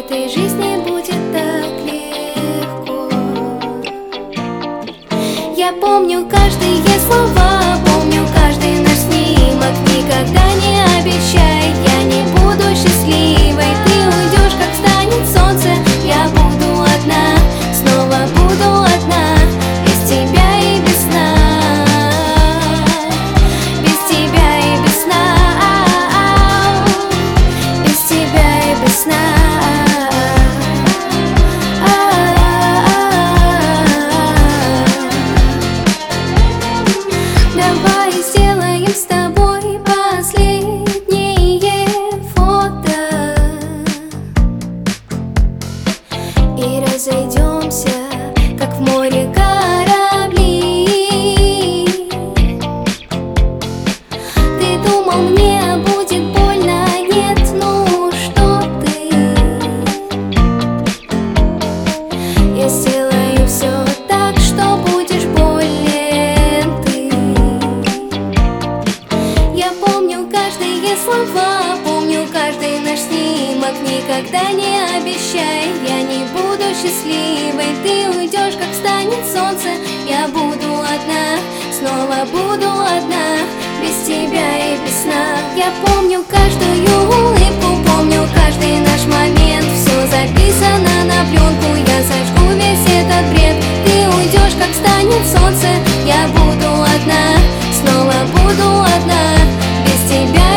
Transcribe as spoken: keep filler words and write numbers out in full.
этой жизни будет так легко. Я помню каждые слова, помню каждый наш снимок. Никогда не обещай, я не буду счастливой. Ты уйдешь, как встанет солнце, я буду одна, снова буду одна, без тебя и без сна. Без тебя и без сна. Без тебя и без сна. Давай сделаем с тобой последнее фото и разойдемся, как в море корабли. Ты думал, мне будет больно, нет, ну что ты? Я сделаю все так, что будешь болен ты. Я помню каждые слова, помню каждый наш снимок. Никогда не обещай, я не буду счастливой. Ты уйдешь, как встанет солнце, я буду одна, снова буду одна, без тебя и без сна. Я помню каждую улыбку, помню каждый наш момент. Все записано на пленку, я сожгу весь этот бред. Ты уйдешь, как встанет солнце, я буду одна, снова буду одна, без тебя